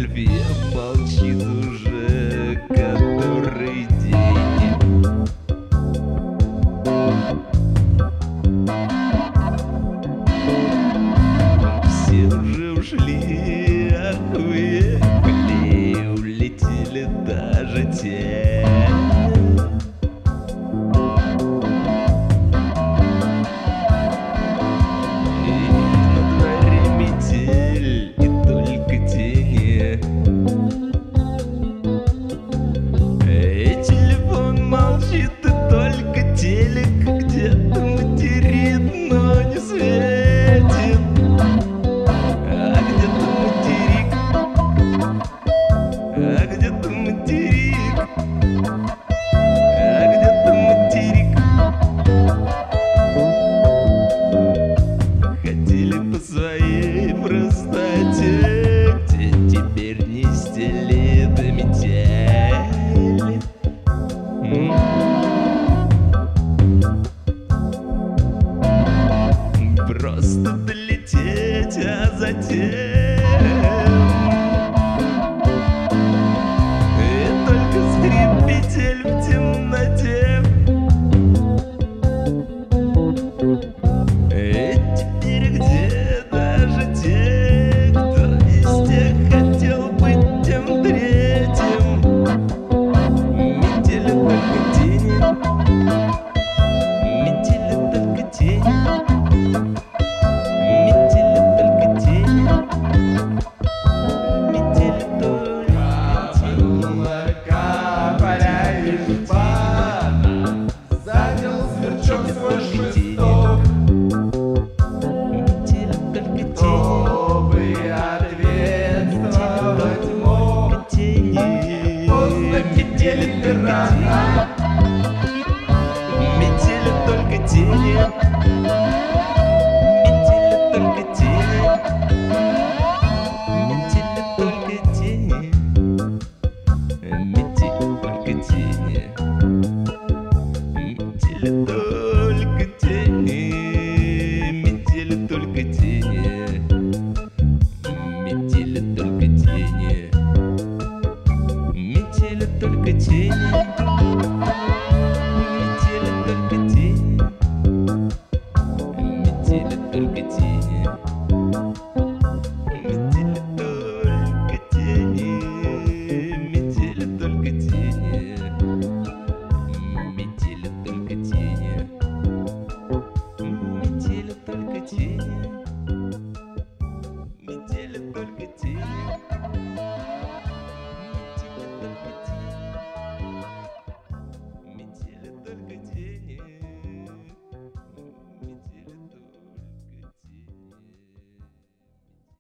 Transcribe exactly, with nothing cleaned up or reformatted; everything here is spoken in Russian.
Морфия молчит уже который день. Все уже ушли, а уехали, улетели даже те. Своей простоте, где теперь не стелит метель. Просто долететь, а затем и только скрипитель в темноте. И теперь где даже те, кто из тех хотел быть тем третьим, метели только тени, метели только тени, метели только тени, метели только тени. Капля из бана занял сверчок свой шесток. Чтобы ответствовать мог, поздно метели пирата. Метели только тени, метели только тени, метели только тени, метели только тени, метели только тени, метели только тени, метели только тени, метели только тени.